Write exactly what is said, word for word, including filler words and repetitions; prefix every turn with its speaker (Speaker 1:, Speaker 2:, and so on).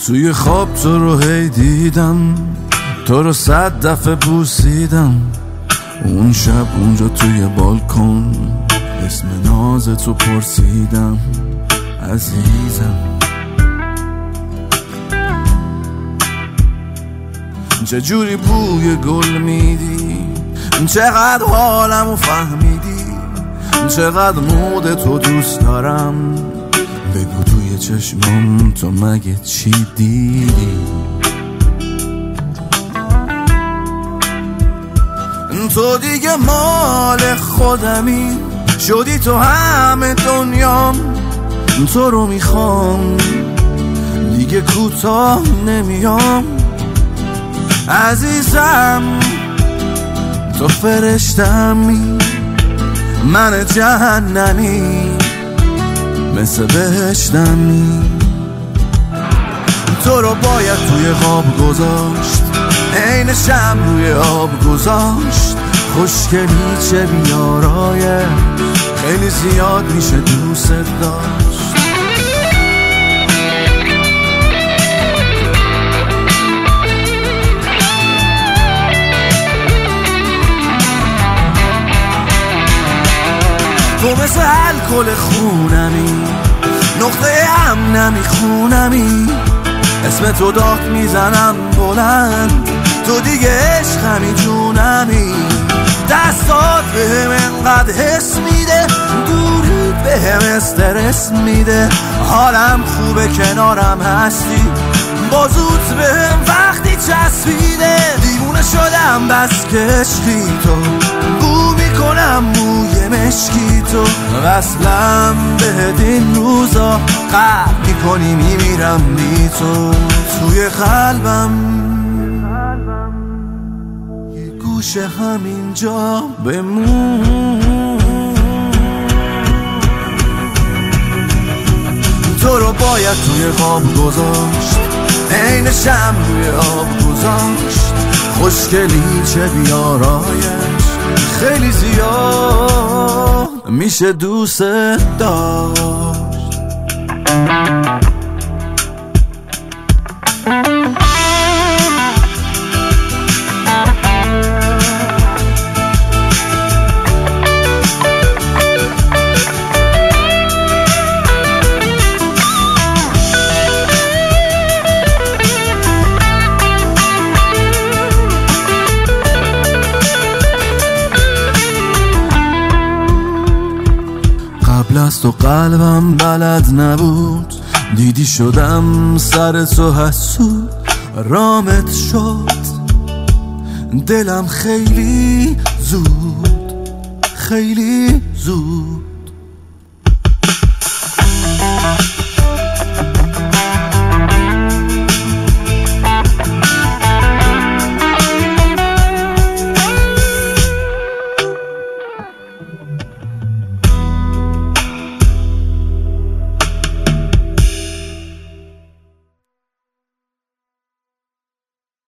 Speaker 1: توی خواب تو رو هی دیدم، تو رو صد دفعه بوسیدم. اون شب اونجا توی بالکن اسم ناز تو پرسیدم عزیزم. چجوری بوی گل میدی، چقدر حالمو فهمیدی، چقدر مود تو دوست دارم. بگو توی چشمام تو مگه چی دیدی؟ تو دیگه مال خودمی شدی، تو همه دنیام تو رو میخوام، دیگه کوتاه نمیام. عزیزم تو فرشتمی، من جهنمی مثل بهشتمی. تو رو باید توی خواب گذاشت، عین شم روی آب گذاشت. خوشگلی چه بیارایه، خیلی زیاد میشه دوست داشت. تو مثل الکل خونمی، نقطه امنمی خونمی. اسم تو داد میزنم بلند، تو دیگه عشقمی جونمی. دستات بهم انقدر حس میده، دورت بهم استرس میده. حالم خوبه کنارم هستی، بازوت بهم وقتی چسبیده. دیوونه شدم بس که عشقی تو، بو میکنم موی مشکی تو. وصلم بهت این روزا، قلب میکنی میمیرم بی تو. توی قلبم یه گوشه همینجا بمون. تو رو باید توی خواب گذاشت، عین شم روی آب گذاشت. خوشگلی چه بیارایش، خیلی زیاد میشه دوست داشت. قبل از تو قلبم بلد نبود، دیدی شدم سر تو حسود. رامت شد دلم خیلی زود، خیلی زود.